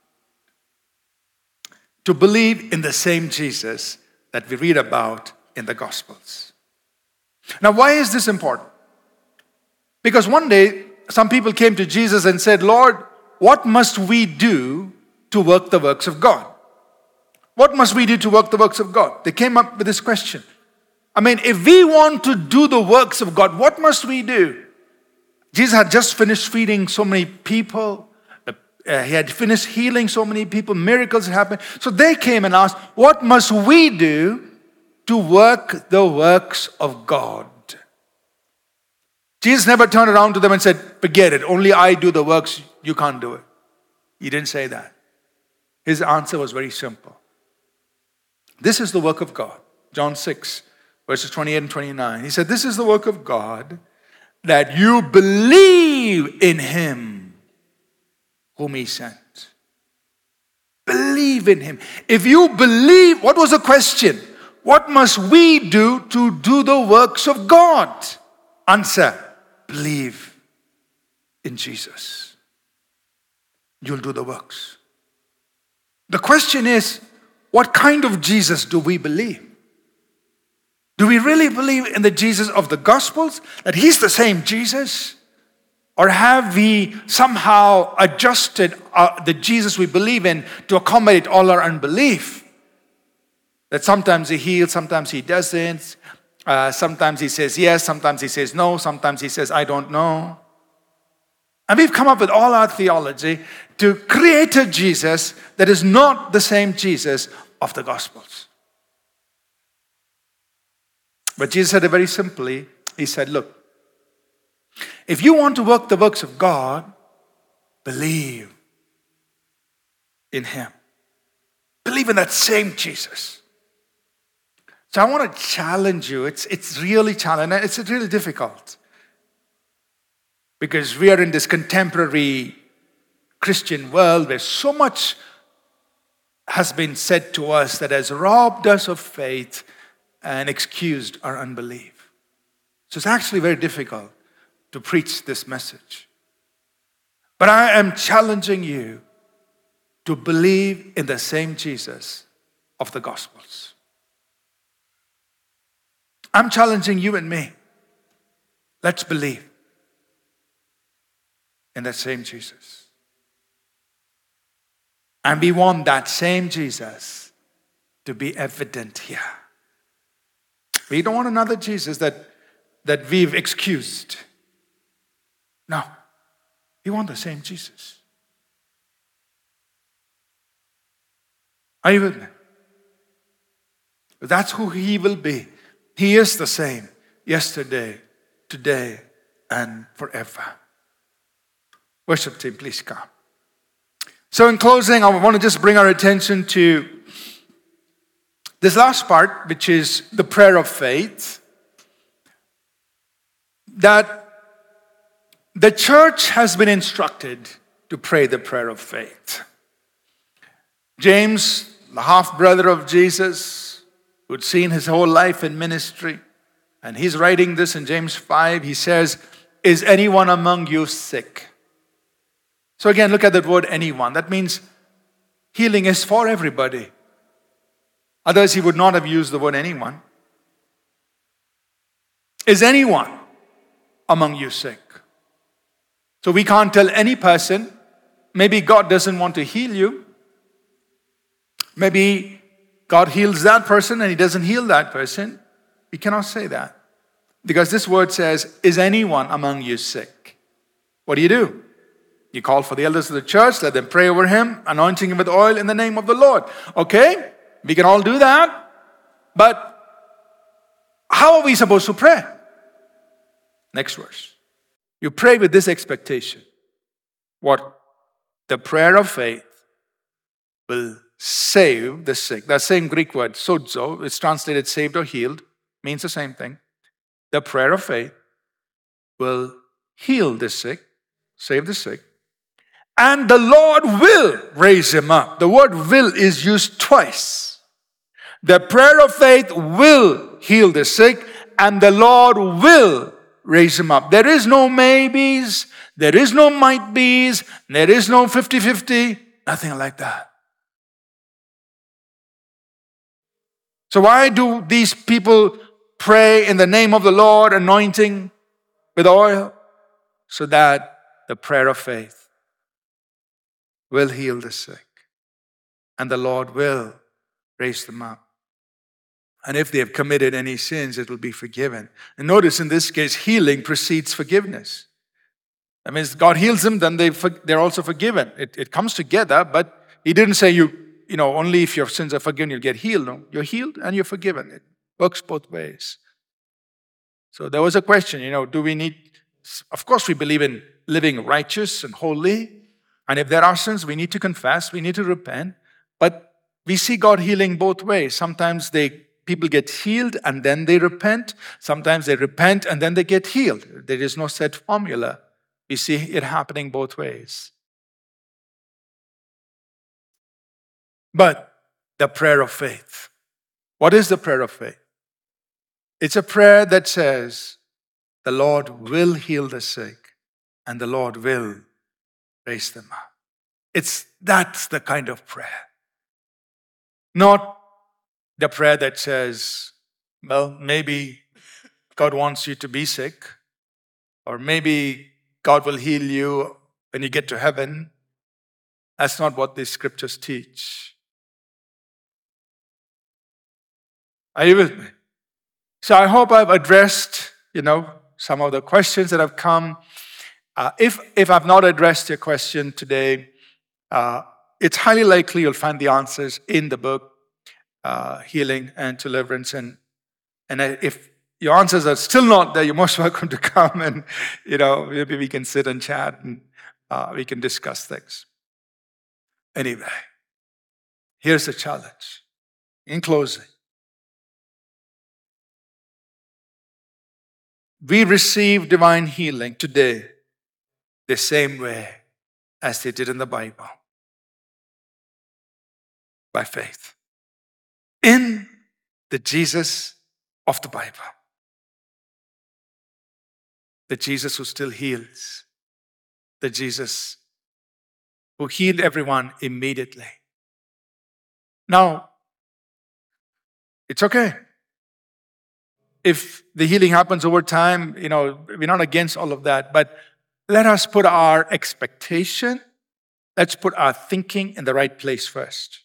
to believe in the same Jesus that we read about in the Gospels. Now, why is this important? Because one day, some people came to Jesus and said, Lord, what must we do to work the works of God? What must we do to work the works of God? They came up with this question. I mean, if we want to do the works of God, what must we do? Jesus had just finished feeding so many people. Uh, he had finished healing so many people. Miracles had happened. So they came and asked, what must we do to work the works of God? Jesus never turned around to them and said, forget it. Only I do the works. You can't do it. He didn't say that. His answer was very simple. This is the work of God. John six, verses twenty-eight and twenty-nine. He said, this is the work of God, that you believe in him whom he sent. Believe in him. If you believe, what was the question? What must we do to do the works of God? Answer, believe in Jesus. You'll do the works. The question is, what kind of Jesus do we believe? Do we really believe in the Jesus of the Gospels? That he's the same Jesus? Or have we somehow adjusted uh, the Jesus we believe in to accommodate all our unbelief? That sometimes he heals, sometimes he doesn't. Uh, sometimes he says yes, sometimes he says no, sometimes he says I don't know. And we've come up with all our theology to create a Jesus that is not the same Jesus of the Gospels. But Jesus said it very simply. He said, look, if you want to work the works of God, believe in him. Believe in that same Jesus. So I want to challenge you. It's, it's really challenging. It's really difficult. Because we are in this contemporary Christian world where so much has been said to us that has robbed us of faith and excused our unbelief. So it's actually very difficult to preach this message. But I am challenging you to believe in the same Jesus of the Gospels. I'm challenging you and me. Let's believe in that same Jesus. And we want that same Jesus to be evident here. We don't want another Jesus that, that we've excused. No, we want the same Jesus. Are you with me? That's who he will be. He is the same yesterday, today, and forever. Worship team, please come. So in closing, I want to just bring our attention to this last part, which is the prayer of faith. That the church has been instructed to pray the prayer of faith. James, the half-brother of Jesus, who'd seen his whole life in ministry, and he's writing this in James five, he says, is anyone among you sick? So again, look at that word anyone. That means healing is for everybody. Otherwise, he would not have used the word anyone. Is anyone among you sick? So we can't tell any person, maybe God doesn't want to heal you. Maybe God heals that person and he doesn't heal that person. We cannot say that. Because this word says, is anyone among you sick? What do you do? You call for the elders of the church, let them pray over him, anointing him with oil in the name of the Lord. Okay, we can all do that. But how are we supposed to pray? Next verse. You pray with this expectation. What? The prayer of faith will save the sick. That same Greek word, sozo, it's translated saved or healed, means the same thing. The prayer of faith will heal the sick, save the sick, and the Lord will raise him up. The word will is used twice. The prayer of faith will heal the sick, and the Lord will raise him up. There is no maybes, there is no might be's, there is no fifty-fifty, nothing like that. So why do these people pray in the name of the Lord, anointing with oil? So that the prayer of faith will heal the sick, and the Lord will raise them up. And if they have committed any sins, it will be forgiven. And notice in this case, healing precedes forgiveness. That means God heals them, then they, they're also forgiven. It, it comes together, but he didn't say you, you know, only if your sins are forgiven, you'll get healed. No, you're healed and you're forgiven. It works both ways. So there was a question, you know, do we need, of course we believe in living righteous and holy. And if there are sins, we need to confess, we need to repent. But we see God healing both ways. Sometimes they people get healed and then they repent. Sometimes they repent and then they get healed. There is no set formula. We see it happening both ways. But the prayer of faith. What is the prayer of faith? It's a prayer that says, the Lord will heal the sick and the Lord will raise them up. It's that's the kind of prayer. Not the prayer that says, well, maybe God wants you to be sick, or maybe God will heal you when you get to heaven. That's not what these scriptures teach. Are you with me? So I hope I've addressed, you know, some of the questions that have come. Uh, if, if I've not addressed your question today, uh, it's highly likely you'll find the answers in the book, uh, Healing and Deliverance. And, and if your answers are still not there, you're most welcome to come and, you know, maybe we can sit and chat and uh, we can discuss things. Anyway, here's the challenge. In closing, we receive divine healing today the same way as they did in the Bible. By faith. In the Jesus of the Bible. The Jesus who still heals. The Jesus who healed everyone immediately. Now, it's okay. If the healing happens over time, you know, we're not against all of that, but let us put our expectation, let's put our thinking in the right place first.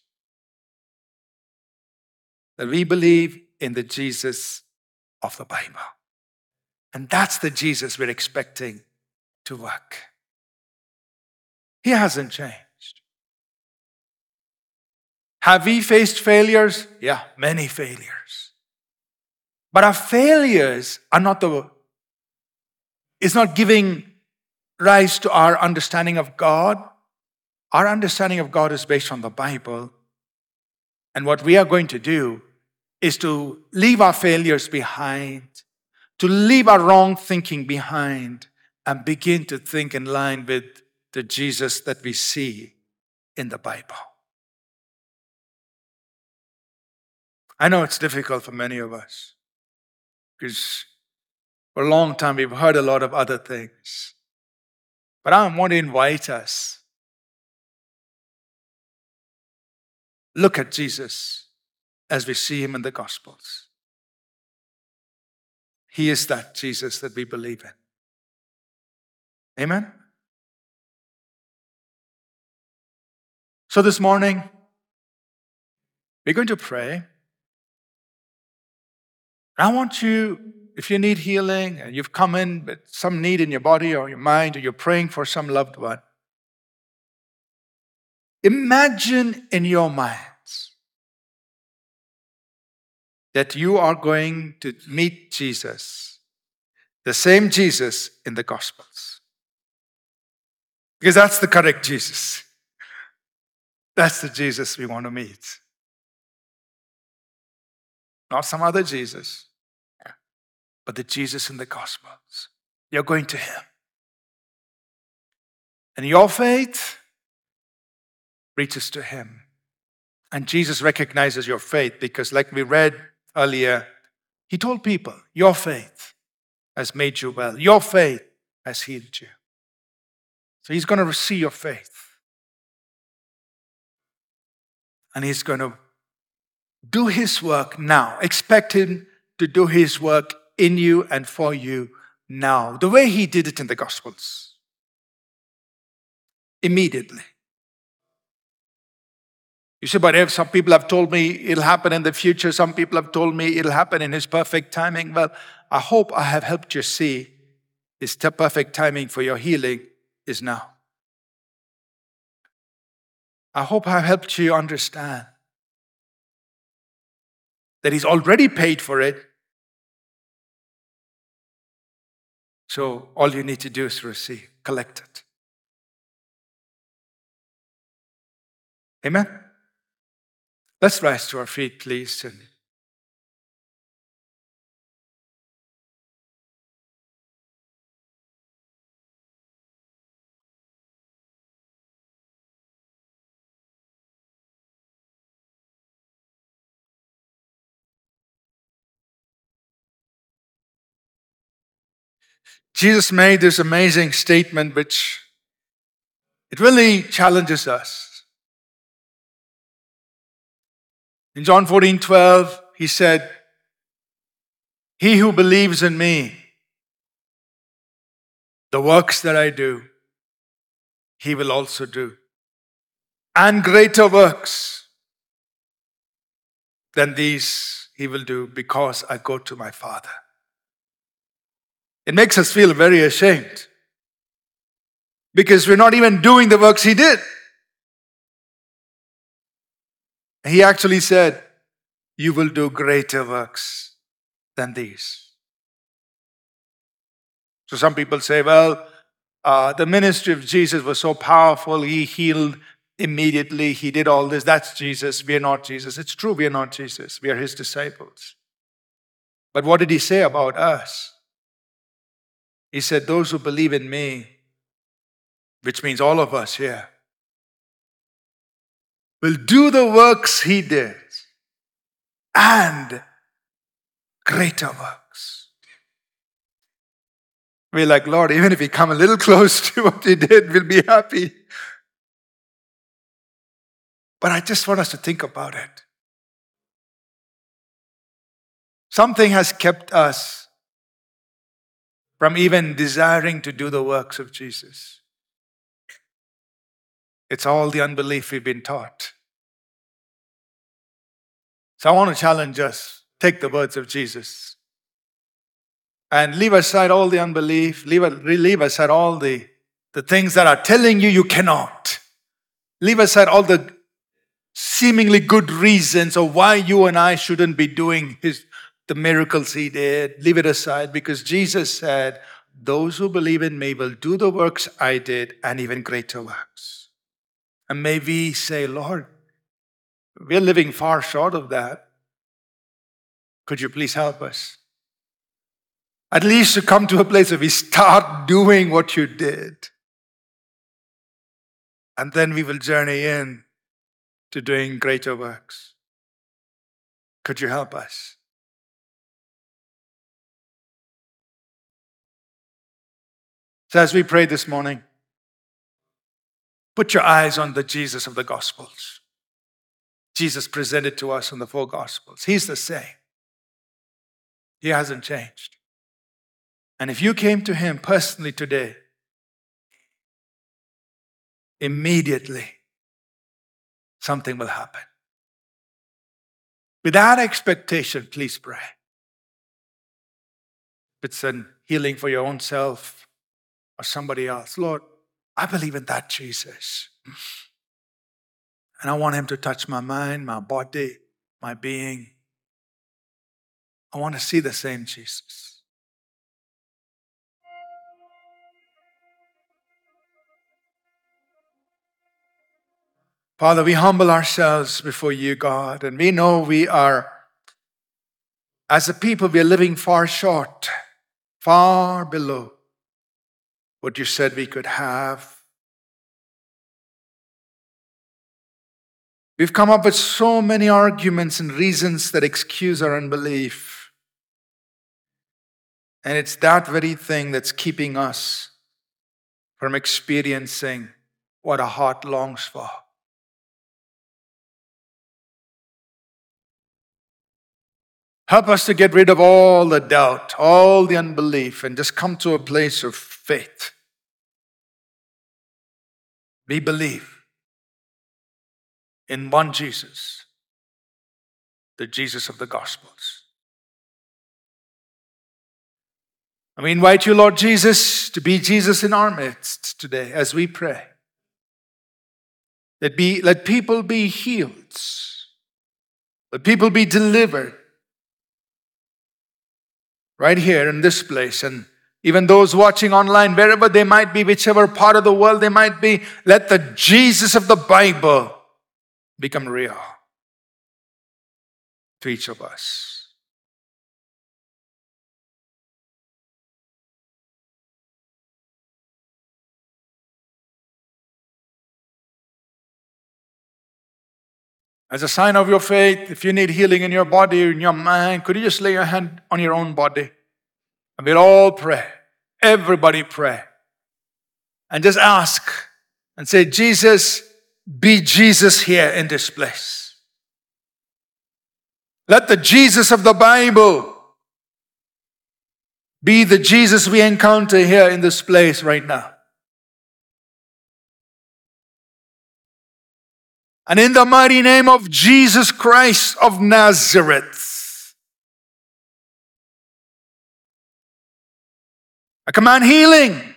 That we believe in the Jesus of the Bible. And that's the Jesus we're expecting to work. He hasn't changed. Have we faced failures? Yeah, many failures. But our failures are not the, is not giving rise to our understanding of God. Our understanding of God is based on the Bible. And what we are going to do is to leave our failures behind, to leave our wrong thinking behind, and begin to think in line with the Jesus that we see in the Bible. I know it's difficult for many of us, because for a long time we've heard a lot of other things. But I want to invite us. Look at Jesus as we see him in the Gospels. He is that Jesus that we believe in. Amen? So this morning, we're going to pray. I want you, if you need healing and you've come in with some need in your body or your mind, or you're praying for some loved one, imagine in your minds that you are going to meet Jesus, the same Jesus in the Gospels. Because that's the correct Jesus. That's the Jesus we want to meet. Not some other Jesus, but the Jesus in the Gospels. You're going to him. And your faith reaches to him. And Jesus recognizes your faith because, like we read earlier, he told people, your faith has made you well. Your faith has healed you. So he's going to see your faith. And he's going to do his work now. Expect him to do his work in you and for you now. The way he did it in the Gospels. Immediately. You say, but if some people have told me it'll happen in the future, some people have told me it'll happen in His perfect timing. Well, I hope I have helped you see His perfect timing for your healing is now. I hope I've helped you understand that He's already paid for it. So all you need to do is receive, collect it. Amen? Let's rise to our feet, please. And Jesus made this amazing statement, which it really challenges us. In John fourteen twelve, He said, "He who believes in me, the works that I do, he will also do. And greater works than these he will do, because I go to my Father." It makes us feel very ashamed, because we're not even doing the works He did. He actually said, "You will do greater works than these." So some people say, well, uh, the ministry of Jesus was so powerful, He healed immediately, He did all this. That's Jesus. We are not Jesus. It's true, we are not Jesus. We are His disciples. But what did He say about us? He said, "Those who believe in me," which means all of us here, "will do the works He did, and greater works." We're like, Lord, even if we come a little close to what He did, we'll be happy. But I just want us to think about it. Something has kept us from even desiring to do the works of Jesus. It's all the unbelief we've been taught. So I want to challenge us. Take the words of Jesus and leave aside all the unbelief. Leave, leave aside all the, the things that are telling you you cannot. Leave aside all the seemingly good reasons of why you and I shouldn't be doing his, the miracles He did. Leave it aside, because Jesus said, "Those who believe in me will do the works I did, and even greater works." And may we say, Lord, we're living far short of that. Could you please help us? At least to come to a place where we start doing what You did. And then we will journey in to doing greater works. Could You help us? So as we pray this morning, put your eyes on the Jesus of the Gospels. Jesus presented to us in the four Gospels. He's the same. He hasn't changed. And if you came to Him personally today, immediately something will happen. With that expectation, please pray. If it's a healing for your own self or somebody else, Lord, I believe in that Jesus. And I want Him to touch my mind, my body, my being. I want to see the same Jesus. Father, we humble ourselves before You, God, and we know we are, as a people, we are living far short, far below what You said we could have. We've come up with so many arguments and reasons that excuse our unbelief. And it's that very thing that's keeping us from experiencing what our heart longs for. Help us to get rid of all the doubt, all the unbelief, and just come to a place of faith. We believe. in one Jesus, the Jesus of the Gospels. And we invite you, Lord Jesus, to be Jesus in our midst today as we pray. Let, be, let people be healed. Let people be delivered right here in this place. And even those watching online, wherever they might be, whichever part of the world they might be, let the Jesus of the Bible become real to each of us. As a sign of your faith, if you need healing in your body or in your mind, could you just lay your hand on your own body? And we'll all pray. Everybody pray. And just ask and say, Jesus, be Jesus here in this place. Let the Jesus of the Bible be the Jesus we encounter here in this place right now. And in the mighty name of Jesus Christ of Nazareth, I command healing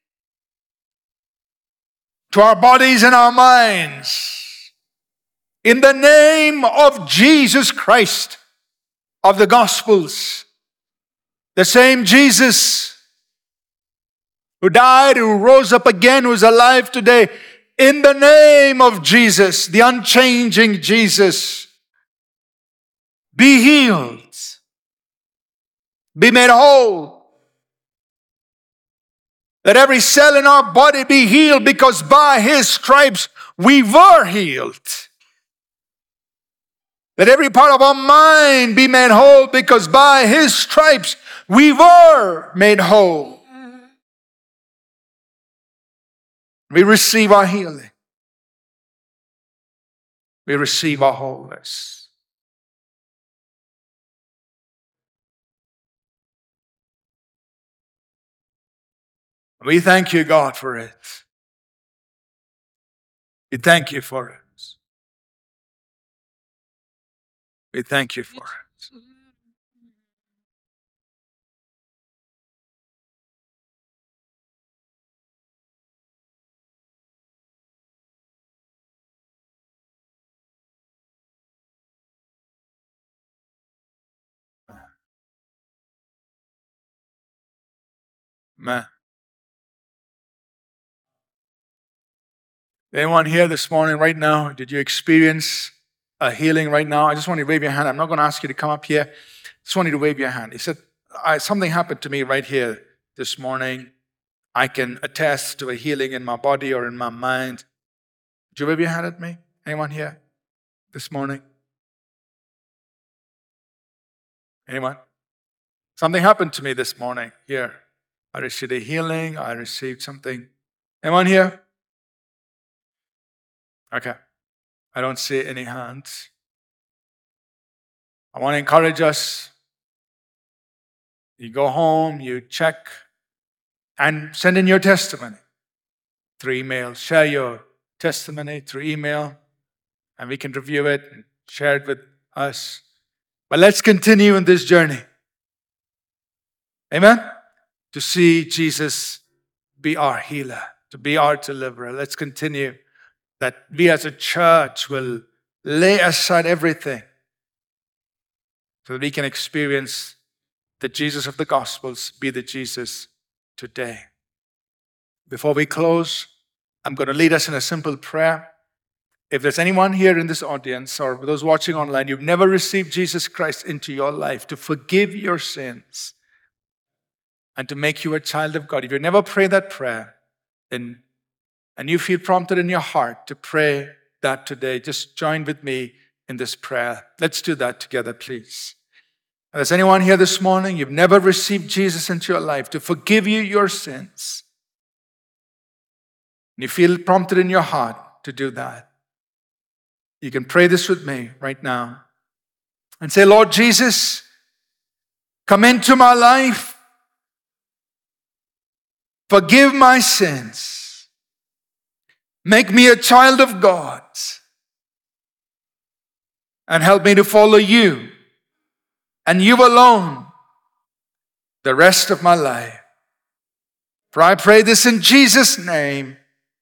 to our bodies and our minds. In the name of Jesus Christ of the Gospels, the same Jesus who died, who rose up again, who is alive today. In the name of Jesus, the unchanging Jesus, be healed, be made whole. Let every cell in our body be healed, because by His stripes we were healed. Let every part of our mind be made whole, because by His stripes we were made whole. We receive our healing. We receive our wholeness. We thank you, God, for it. We thank you for it. We thank you for it. Man. Anyone here this morning, right now, did you experience a healing right now? I just want you to wave your hand. I'm not going to ask you to come up here. I just want you to wave your hand. He said, I, something happened to me right here this morning. I can attest to a healing in my body or in my mind. Did you wave your hand at me? Anyone here this morning? Anyone? Something happened to me this morning here. I received a healing. I received something. Anyone here? Okay. I don't see any hands. I want to encourage us. You go home, you check, and send in your testimony through email. Share your testimony through email, and we can review it and share it with us. But let's continue in this journey. Amen? To see Jesus be our healer, to be our deliverer. Let's continue that we as a church will lay aside everything so that we can experience the Jesus of the Gospels, be the Jesus today. Before we close, I'm going to lead us in a simple prayer. If there's anyone here in this audience or those watching online, you've never received Jesus Christ into your life to forgive your sins and to make you a child of God, if you never prayed that prayer, then and you feel prompted in your heart to pray that today, just join with me in this prayer. Let's do that together, please. If there's anyone here this morning, you've never received Jesus into your life to forgive you your sins, and you feel prompted in your heart to do that, you can pray this with me right now and say, Lord Jesus, come into my life, forgive my sins, make me a child of God. and help me to follow you and you alone the rest of my life. For I pray this in Jesus' name.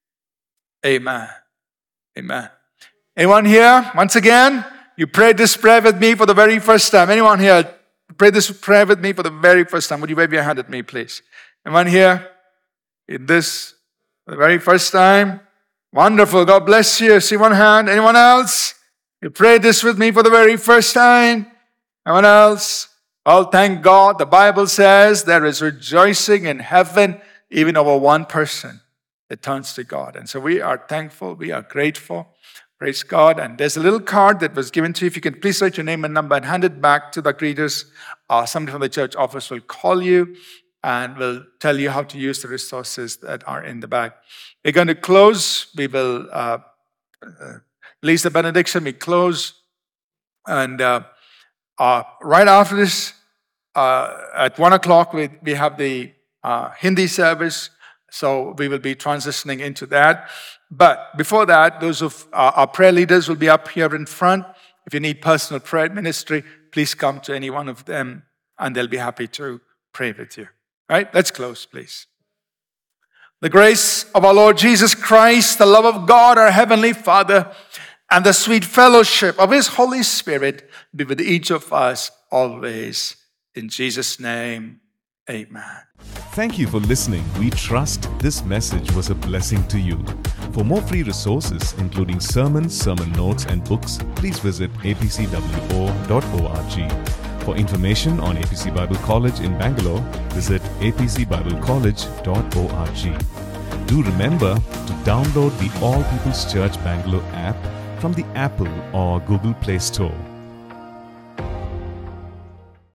Amen. Amen. Anyone here? Once again, you prayed this prayer with me for the very first time. Anyone here prayed this prayer with me for the very first time? Would you wave your hand at me, please? Anyone here? In this for the very first time? Wonderful. God bless you. See one hand. Anyone else? You prayed this with me for the very first time? Anyone else? Oh, thank God. The Bible says there is rejoicing in heaven even over one person that turns to God. And so we are thankful. We are grateful. Praise God. And there's a little card that was given to you. If you can please write your name and number and hand it back to the greeters. Uh, somebody from the church office will call you and will tell you how to use the resources that are in the bag. We're going to close. We will uh, uh, release the benediction. We close. And uh, uh, right after this, uh, at one o'clock, we, we have the uh, Hindi service. So we will be transitioning into that. But before that, those of uh, our prayer leaders will be up here in front. If you need personal prayer ministry, please come to any one of them, and they'll be happy to pray with you. All right, let's close, please. The grace of our Lord Jesus Christ, the love of God, our Heavenly Father, and the sweet fellowship of His Holy Spirit be with each of us always. In Jesus' name, amen. Thank you for listening. We trust this message was a blessing to you. For more free resources, including sermons, sermon notes, and books, please visit a p c w o dot org. For information on A P C Bible College in Bangalore, visit a p c bible college dot org. Do remember to download the All People's Church Bangalore app from the Apple or Google Play Store.